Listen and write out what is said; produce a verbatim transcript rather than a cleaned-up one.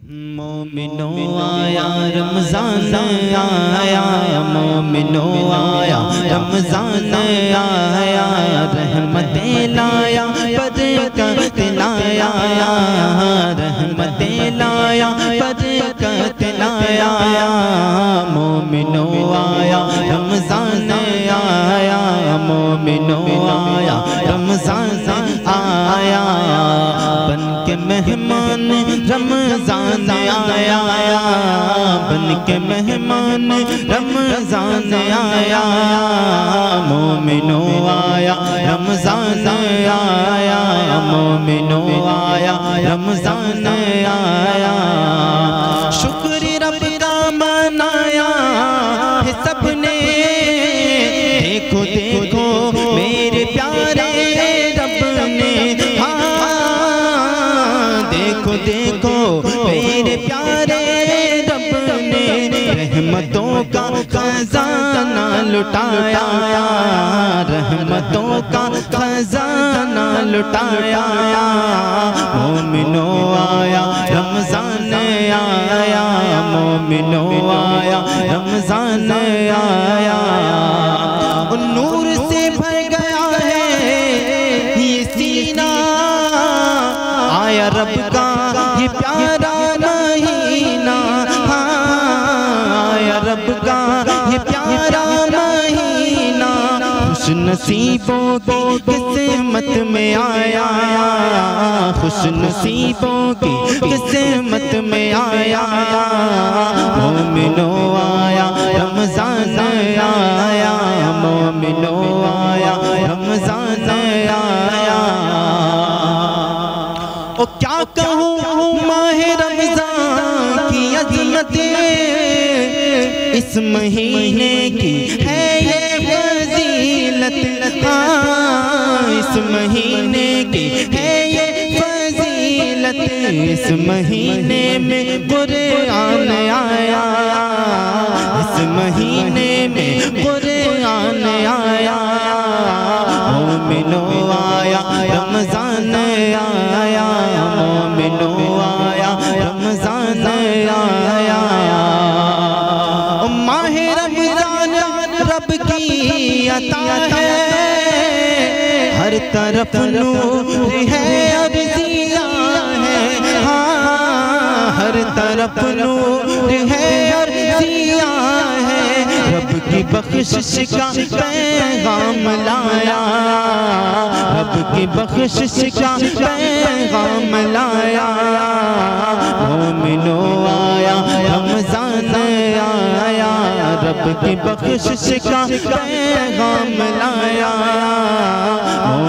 मोमिनो आया रमजान आया, मोमिनो आया रमजान आया, रहमतें लाया बरकत लाया, रहमतें लाया बरकत लाया। मोमिनो आया रमजान आया, मोमिनो आया रमजान आया, बन के मेहमान रमजान आया, बन के मेहमान रमजान आया। मोमिनो आया रमजान आया, मोमिनो आया रमजान आया। शुक्र रब का मनाया है सबने, देखो देखो मेरे प्यारे रब ने, हाँ देखो देखो मेरे प्यारे रब ने, रहमतों का खजाना लुटाया, रहमतों का खजाना लुटाया। मोमिनो आया रमजान आया, मोमिनो आया रमजान आया। नूर से भर गया है ये सीना, आया रब का ये प्यारा महीना, हाँ आया रब का ये प्यारा महीना। खुश नसीबों की किस्मत में आया, खुश नसीबों की किस्मत में आया। मोमिनो आया रमजान आया, मोमिनो आया रमजान आया। ओ क्या कहूँ माहे रमजान की अज़मतें, इस महीने की है ये फजीलत, हाँ इस महीने की है ये फजीलत। इस महीने में कुरान आया, इस महीने में कुरान आया। मोमिनो आया रमजान आया, मोमिनो आया रमजान आया। माहे रमजान रब की अता है, हर तरफ नूर है और ज़िया है, हाँ हर तरफ नूर है और ज़िया है। रब की बख्शिश का पैगाम लाया, रब की बख्शिश का पैगाम लाया। मोमिनो आया रमजान आया, रब की बख्शिश का पैगाम लाया।